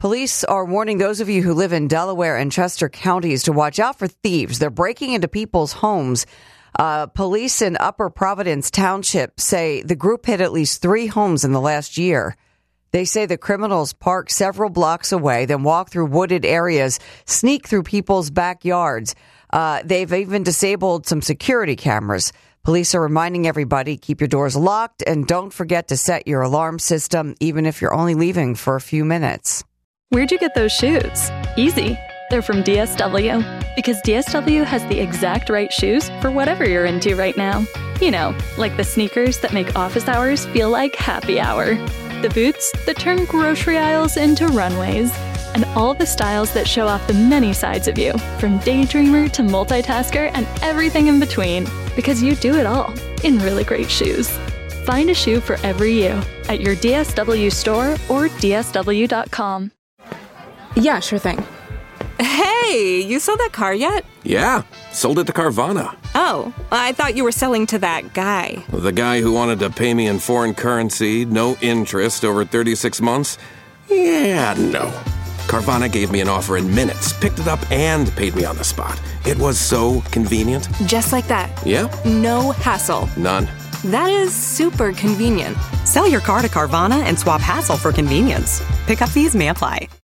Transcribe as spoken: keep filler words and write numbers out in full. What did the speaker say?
Police are warning those of you who live in Delaware and Chester counties to watch out for thieves. They're breaking into people's homes. Uh, police in Upper Providence Township say the group hit at least three homes in the last year. They say the criminals park several blocks away, then walk through wooded areas, sneak through people's backyards. Uh, they've even disabled some security cameras. Police are reminding everybody, keep your doors locked and don't forget to set your alarm system, even if you're only leaving for a few minutes. Where'd you get those shoes? Easy. They're from D S W. Because D S W has the exact right shoes for whatever you're into right now. You know, like the sneakers that make office hours feel like happy hour. The boots that turn grocery aisles into runways. And all the styles that show off the many sides of you, from daydreamer to multitasker and everything in between. Because you do it all in really great shoes. Find a shoe for every you at your D S W store or D S W dot com. Yeah, sure thing. Hey, you sold that car yet? Yeah, sold it to Carvana. Oh, I thought you were selling to that guy. The guy who wanted to pay me in foreign currency, no interest, over thirty-six months? Yeah, no. Carvana gave me an offer in minutes, picked it up, and paid me on the spot. It was so convenient. Just like that. Yeah. No hassle. None. That is super convenient. Sell your car to Carvana and swap hassle for convenience. Pickup fees may apply.